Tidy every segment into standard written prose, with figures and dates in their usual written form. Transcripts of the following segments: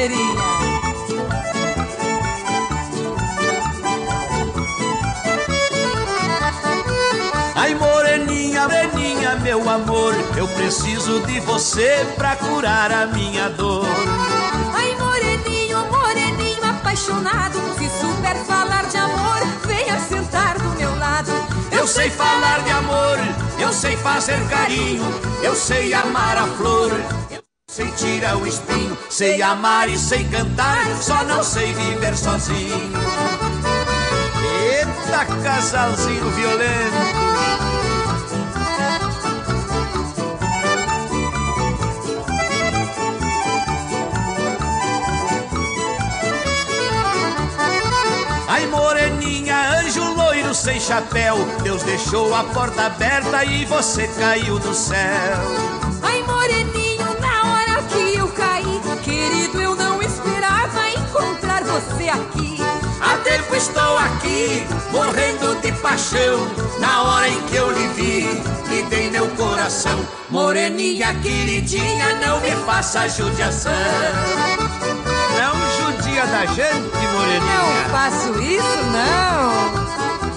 moreirinha. Ai, moreninha, moreninha, meu amor, eu preciso de você pra curar a minha dor. Ai, moreninho, moreninho apaixonado, se souber falar de amor, venha sentar do meu lado. Eu sei falar de amor, eu sei fazer carinho, eu sei amar a flor, eu sei tirar o espinho, sei amar e sei cantar, só não sei viver sozinho. Eita, casalzinho violento. Ai, moreninha, anjo loiro sem chapéu, Deus deixou a porta aberta e você caiu do céu. Ai, moreninho, na hora que eu caí, querido, eu não esperava encontrar você aqui. Há tempo estou aqui, morrendo de paixão, na hora em que eu lhe vi, lhe dei meu coração. Moreninha queridinha, não me faça judiação. Não judia da gente, moreninha. Não faço isso, não.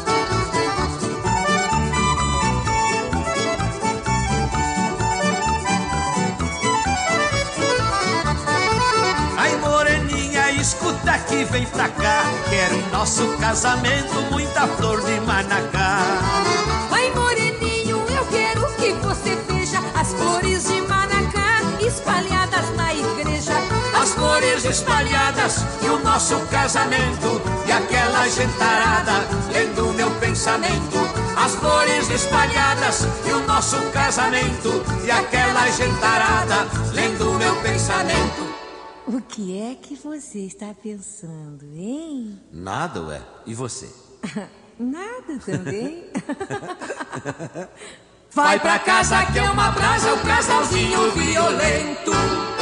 Ai, moreninha, escuta aqui, vem pra cá, quero em nosso casamento muita flor de manacá. Ai, moreninho, eu quero que você veja as flores de manacá espalhadas na igreja. As flores espalhadas e o nosso casamento, e aquela gentarada lendo meu pensamento. As flores espalhadas e o nosso casamento, e aquela gentarada lendo meu pensamento. O que é que você está pensando, hein? Nada, ué. E você? Nada também. Vai pra casa que é uma brasa, o casalzinho violento.